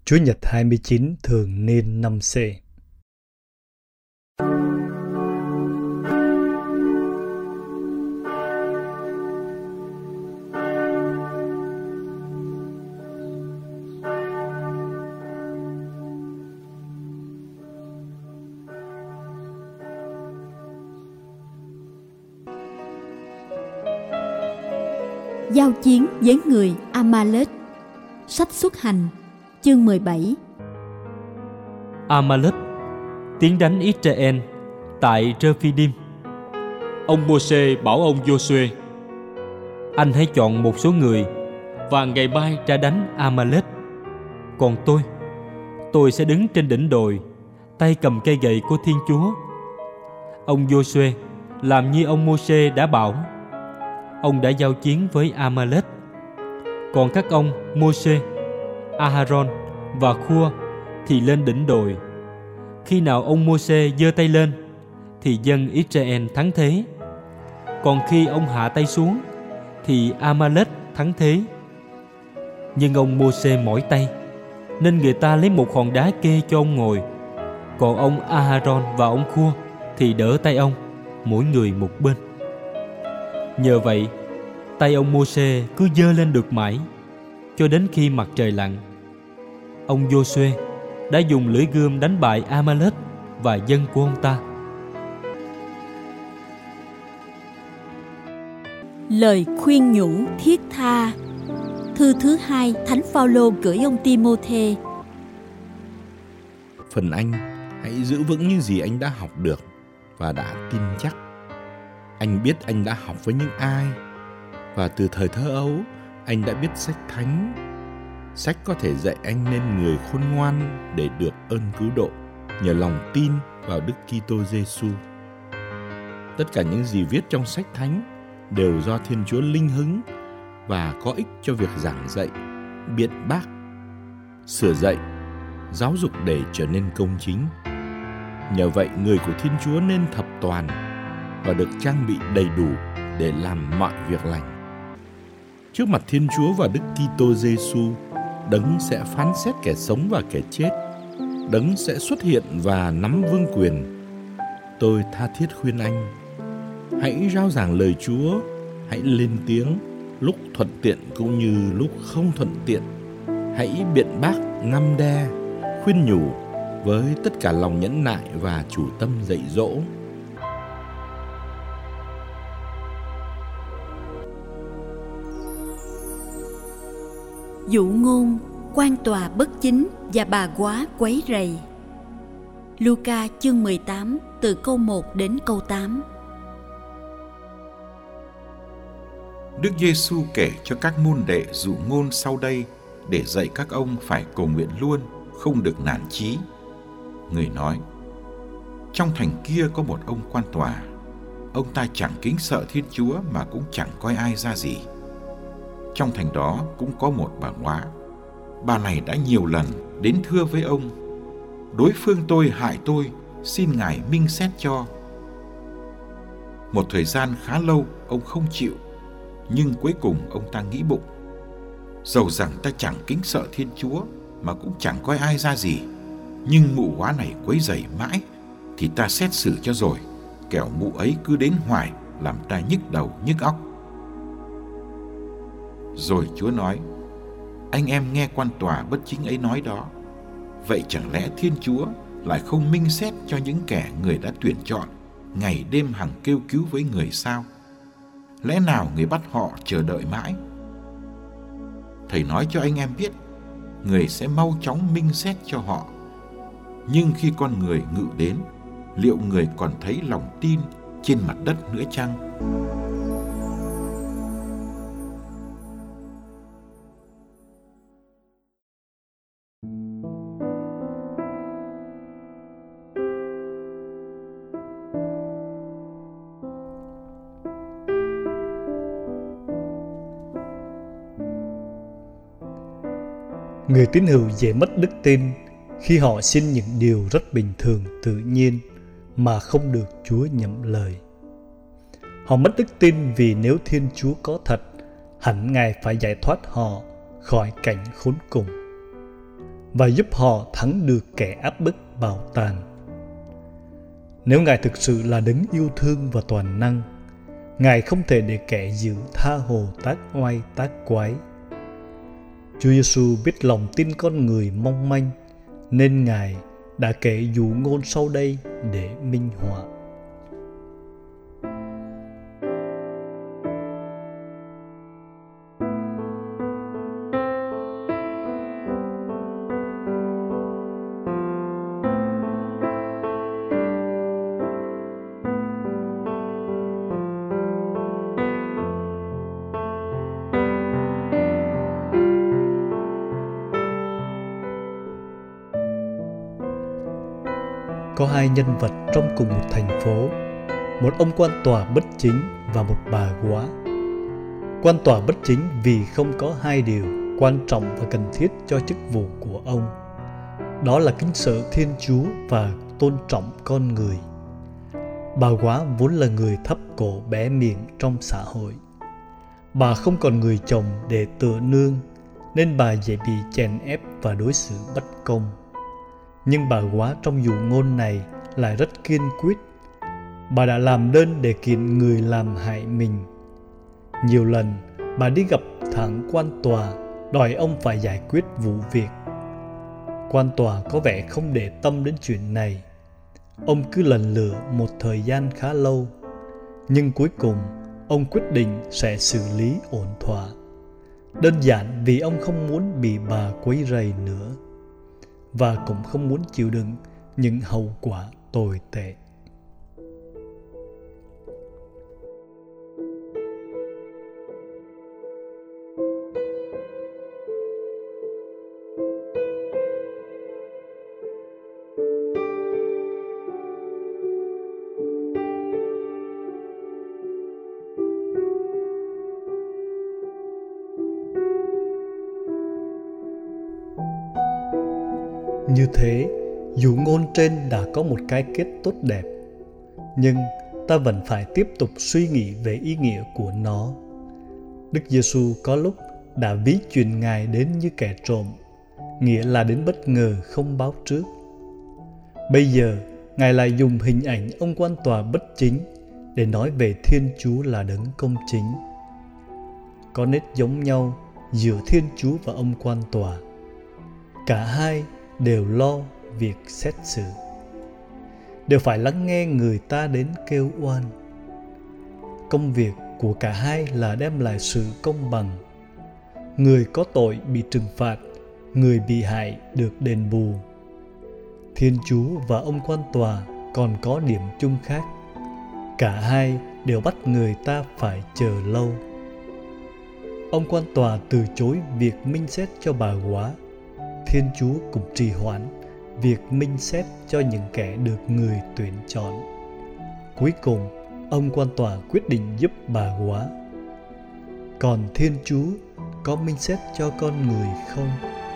Chúa Nhật 29 thường niên 5C. Giao chiến với người Amalek. Sách Xuất Hành chương 17. Amalek tiến đánh Israel tại Rephidim. Ông Mô-sê bảo ông Giô-suê: anh hãy chọn một số người và ngày mai ra đánh Amalek. Còn tôi sẽ đứng trên đỉnh đồi, tay cầm cây gậy của Thiên Chúa. Ông Giô-suê làm như ông Mô-sê đã bảo. Ông đã giao chiến với Amalek. Còn các ông Mô-sê, A-ha-ron và Khua thì lên đỉnh đồi. Khi nào ông Mô-sê giơ tay lên thì dân Israel thắng thế. Còn khi ông hạ tay xuống thì Amalek thắng thế. Nhưng ông Mô-sê mỏi tay, nên người ta lấy một hòn đá kê cho ông ngồi. Còn ông A-ha-ron và ông Khua thì đỡ tay ông, mỗi người một bên. Nhờ vậy, tay ông Mô-sê cứ giơ lên được mãi, cho đến khi mặt trời lặn. Ông Giô-suê đã dùng lưỡi gươm đánh bại Amalek và dân của ông ta. Lời khuyên nhủ thiết tha. Thư thứ 2 Thánh Phaolô gửi ông Ti-mô-thê. Phần anh, hãy giữ vững những gì anh đã học được và đã tin chắc. Anh biết anh đã học với những ai, và từ thời thơ ấu anh đã biết sách thánh. Sách có thể dạy anh nên người khôn ngoan để được ơn cứu độ nhờ lòng tin vào Đức Kitô Giêsu. Tất cả những gì viết trong sách thánh đều do Thiên Chúa linh hứng và có ích cho việc giảng dạy, biện bác, sửa dạy, giáo dục để trở nên công chính. Nhờ vậy, người của Thiên Chúa nên thập toàn và được trang bị đầy đủ để làm mọi việc lành. Trước mặt Thiên Chúa và Đức Kitô Giêsu, Đấng sẽ phán xét kẻ sống và kẻ chết. Đấng sẽ xuất hiện và nắm vương quyền. Tôi tha thiết khuyên anh, hãy rao giảng lời Chúa, hãy lên tiếng lúc thuận tiện cũng như lúc không thuận tiện. Hãy biện bác, ngăn đe, khuyên nhủ với tất cả lòng nhẫn nại và chủ tâm dạy dỗ. Dụ ngôn, quan tòa bất chính và bà góa quấy rầy. Luca chương 18 từ câu 1 đến câu 8. Đức Giêsu kể cho các môn đệ dụ ngôn sau đây để dạy các ông phải cầu nguyện luôn, không được nản chí. Người nói: trong thành kia có một ông quan tòa. Ông ta chẳng kính sợ Thiên Chúa mà cũng chẳng coi ai ra gì. Trong thành đó cũng có một bà góa. Bà này đã nhiều lần đến thưa với ông: đối phương tôi hại tôi, xin Ngài minh xét cho. Một thời gian khá lâu ông không chịu, nhưng cuối cùng ông ta nghĩ bụng: dầu rằng ta chẳng kính sợ Thiên Chúa mà cũng chẳng coi ai ra gì, nhưng mụ góa này quấy rầy mãi, thì ta xét xử cho rồi, kẻo mụ ấy cứ đến hoài làm ta nhức đầu nhức óc. Rồi Chúa nói: anh em nghe quan tòa bất chính ấy nói đó. Vậy chẳng lẽ Thiên Chúa lại không minh xét cho những kẻ người đã tuyển chọn, ngày đêm hằng kêu cứu với người sao? Lẽ nào người bắt họ chờ đợi mãi? Thầy nói cho anh em biết, người sẽ mau chóng minh xét cho họ. Nhưng khi con người ngự đến, liệu người còn thấy lòng tin trên mặt đất nữa chăng? Người tín hữu dễ mất đức tin khi họ xin những điều rất bình thường tự nhiên mà không được Chúa nhậm lời. Họ mất đức tin vì nếu Thiên Chúa có thật, hẳn Ngài phải giải thoát họ khỏi cảnh khốn cùng. và giúp họ thắng được kẻ áp bức bạo tàn. Nếu Ngài thực sự là đấng yêu thương và toàn năng, Ngài không thể để kẻ dữ tha hồ tác oai tác quái. Chúa Giêsu biết lòng tin con người mong manh, nên Ngài đã kể dụ ngôn sau đây để minh họa. Có hai nhân vật trong cùng một thành phố, một ông quan tòa bất chính và một bà góa. Quan tòa bất chính vì không có hai điều quan trọng và cần thiết cho chức vụ của ông, đó là kính sợ Thiên Chúa và tôn trọng con người. Bà góa vốn là người thấp cổ bé miệng trong xã hội. Bà không còn người chồng để tựa nương, nên bà dễ bị chèn ép và đối xử bất công. Nhưng bà góa trong dụ ngôn này lại rất kiên quyết. Bà đã làm đơn để kiện người làm hại mình. Nhiều lần bà đi gặp thẳng quan tòa, đòi ông phải giải quyết vụ việc. Quan tòa có vẻ không để tâm đến chuyện này. Ông cứ lần lựa một thời gian khá lâu, nhưng cuối cùng ông quyết định sẽ xử lý ổn thỏa. Đơn giản vì ông không muốn bị bà quấy rầy nữa, và cũng không muốn chịu đựng những hậu quả tồi tệ. Như thế, dụ ngôn trên đã có một cái kết tốt đẹp, nhưng ta vẫn phải tiếp tục suy nghĩ về ý nghĩa của nó. Đức Giêsu có lúc đã ví chuyện Ngài đến như kẻ trộm, nghĩa là đến bất ngờ không báo trước. Bây giờ, Ngài lại dùng hình ảnh ông quan tòa bất chính để nói về Thiên Chúa là đấng công chính. Có nét giống nhau giữa Thiên Chúa và ông quan tòa. Cả hai đều lo việc xét xử, đều phải lắng nghe người ta đến kêu oan. Công việc của cả hai là đem lại sự công bằng. Người có tội bị trừng phạt, người bị hại được đền bù. Thiên Chúa và ông quan tòa còn có điểm chung khác. Cả hai đều bắt người ta phải chờ lâu. Ông quan tòa từ chối việc minh xét cho bà góa. Thiên Chúa cũng trì hoãn việc minh xét cho những kẻ được người tuyển chọn. Cuối cùng, ông quan tòa quyết định giúp bà góa. Còn Thiên Chúa có minh xét cho con người không?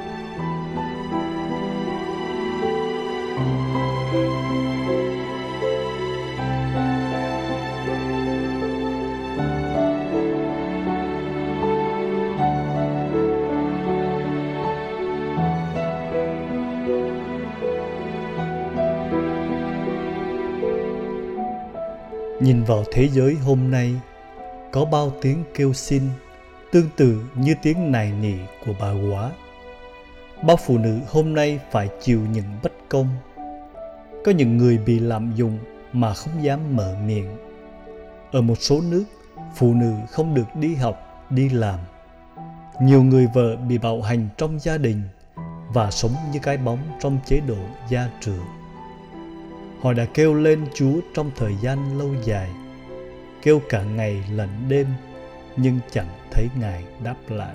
Nhìn vào thế giới hôm nay, có bao tiếng kêu xin, tương tự như tiếng nài nỉ của bà góa. Bao phụ nữ hôm nay phải chịu những bất công. Có những người bị lạm dụng mà không dám mở miệng. Ở một số nước, phụ nữ không được đi học, đi làm. Nhiều người vợ bị bạo hành trong gia đình và sống như cái bóng trong chế độ gia trưởng. Họ đã kêu lên Chúa trong thời gian lâu dài, kêu cả ngày lẫn đêm, nhưng chẳng thấy Ngài đáp lại.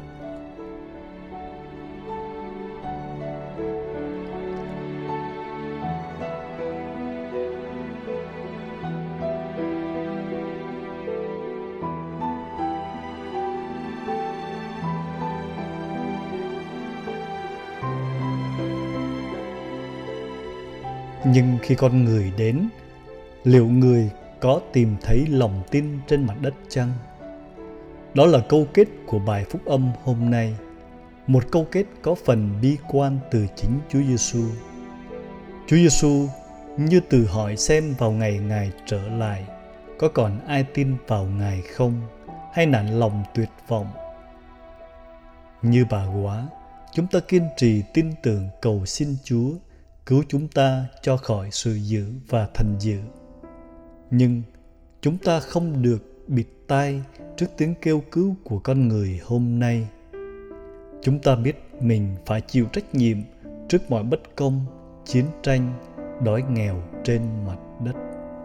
Nhưng khi con người đến, liệu người có tìm thấy lòng tin trên mặt đất chăng? Đó là câu kết của bài phúc âm hôm nay. một câu kết có phần bi quan từ chính Chúa Giêsu. Chúa Giêsu như tự hỏi xem vào ngày Ngài trở lại, có còn ai tin vào Ngài không, hay nản lòng tuyệt vọng. Như bà góa, chúng ta kiên trì tin tưởng cầu xin Chúa cứu chúng ta cho khỏi sự dữ và thành dữ. Nhưng chúng ta không được bịt tai trước tiếng kêu cứu của con người hôm nay. Chúng ta biết mình phải chịu trách nhiệm trước mọi bất công, chiến tranh, đói nghèo trên mặt đất.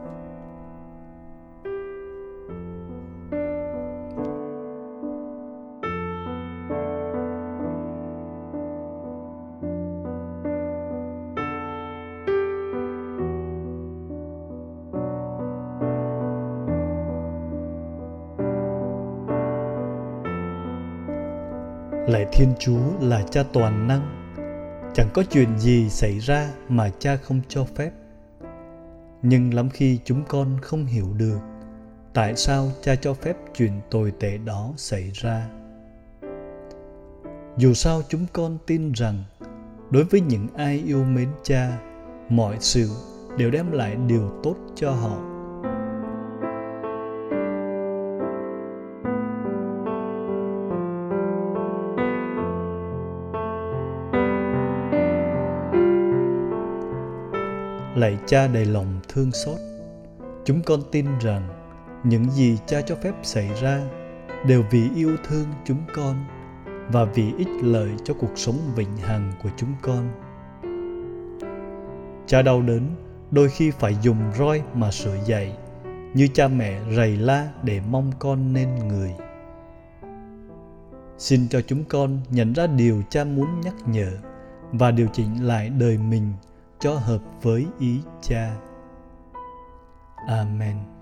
Lạy Thiên Chúa là Cha toàn năng, chẳng có chuyện gì xảy ra mà Cha không cho phép. Nhưng lắm khi chúng con không hiểu được tại sao Cha cho phép chuyện tồi tệ đó xảy ra. Dù sao chúng con tin rằng đối với những ai yêu mến Cha, mọi sự đều đem lại điều tốt cho họ. Lạy Cha đầy lòng thương xót, chúng con tin rằng những gì Cha cho phép xảy ra đều vì yêu thương chúng con và vì ích lợi cho cuộc sống vĩnh hằng của chúng con. Cha đau đớn đôi khi phải dùng roi mà sửa dạy, như cha mẹ rầy la để mong con nên người. Xin cho chúng con nhận ra điều Cha muốn nhắc nhở và điều chỉnh lại đời mình cho hợp với ý Cha. Amen.